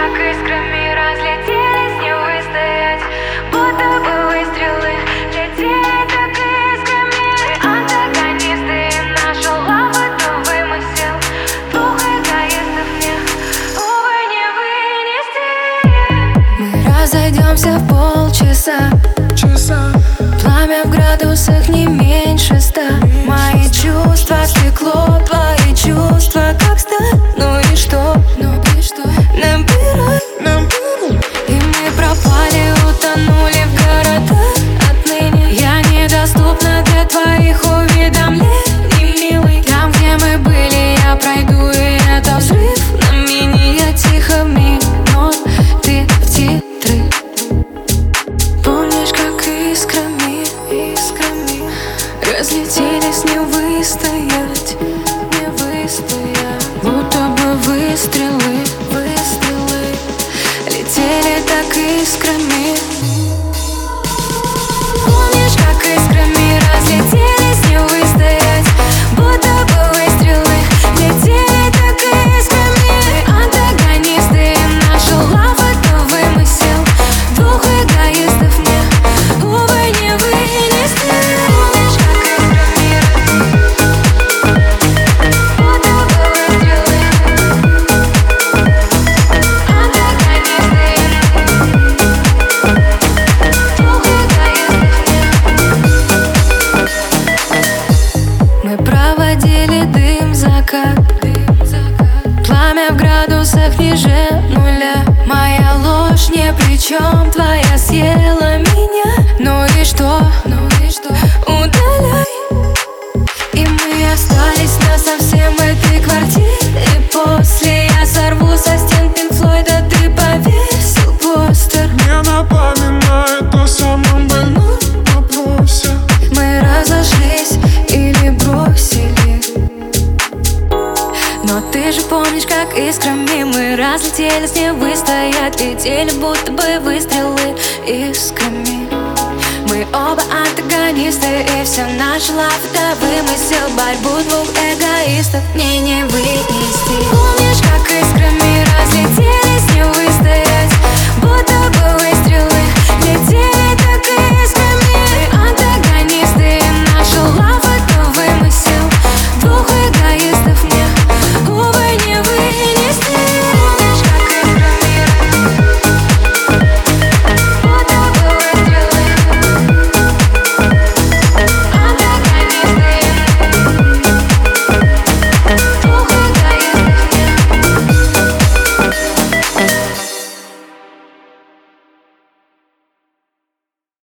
как искрами разлетелись, не выстоять, будто бы выстрелы летели, как искрами. Мы антагонисты, и наша лава — это вымысел двух эгоистов, мне, увы, не вынести. Мы разойдемся в полчаса, пламя в градусах не меньше 100. Мои чувства стекло, твои чувства как сталь. Ну и что? Набирай. И мы пропали, утонули в городах. Отныне я недоступна для твоих уведомлений, милый. Там, где мы были, я пройду, и это взрыв. На мини я тихо миг, но ты в титры. Помнишь, как искрами разлетелись, не выстоять, будто бы выстрелы летели так искрами. Помнишь, как искрами разлетелись, не выстоять, будто бы выстрелы летели так искрами. Антагонисты, и наша лава — это вымысел двух эгоистов, мне, увы, не вынести. Помнишь, как искрами будто бы выстрелы антагонисты, двух эгоистов, мне. Мы проводили дым, закат, пламя в градусах ниже нуля. Моя ложь ни при чем, твоя съела меня. Ну и что? Удаляй. И мы остались насовсем в этой квартире. После я сорву со стен Пинк Флойда, ты повесил постер. Мне напоминает о самом больном вопросе. Мы разошлись или бросили. Но ты же помнишь, как искрами мы разлетелись, не выстоять, летели, будто бы выстрелы искрами. Мы оба антагонисты, и вся наша лава — это вымысел, борьбу двух эгоистов мне не вынести. Помнишь, как искрами